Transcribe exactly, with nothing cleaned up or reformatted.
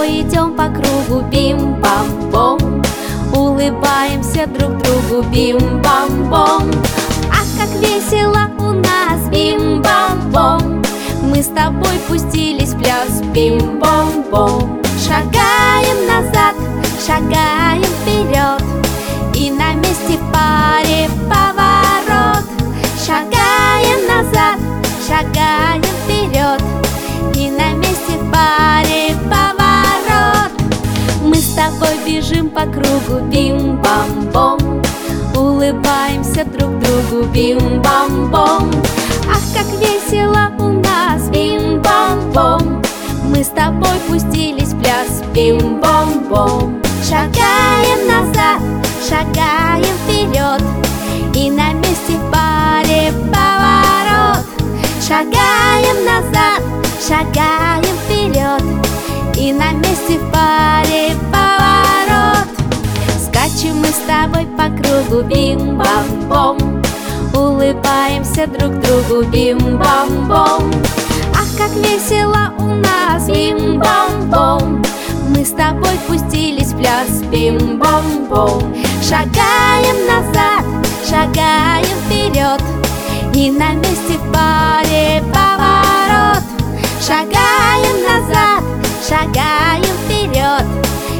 тобой идем по кругу, бим-бам-бом. Улыбаемся друг другу, бим-бам-бом. Ах, как весело у нас, бим-бам-бом. Мы с тобой пустились в пляс, бим-бам-бом. Шагаем назад, шагаем вперед, и на месте в паре поворот. Шагаем назад, шагаем вперед, и на месте в паре поворот. Мы с тобой бежим по кругу, бим-бам-бом. Улыбаемся друг другу, бим-бам-бом. Ах, как весело у нас, бим-бам-бом. Мы с тобой пустились в пляс, бим-бам-бом. Шагаем назад, шагаем вперед, и на месте в паре поворот. Шагаем назад, шагаем вперед, и на месте в паре поворот. Скачем мы с тобой по кругу, бим-бам-бом. Улыбаемся друг другу, бим-бам-бом. Ах, как весело у нас, бим-бам-бом. Мы с тобой пустились в пляс, бим-бам-бом. Шагаем назад, шагаем вперед, и на месте в паре поворот. Шагаем назад, шагаем вперед,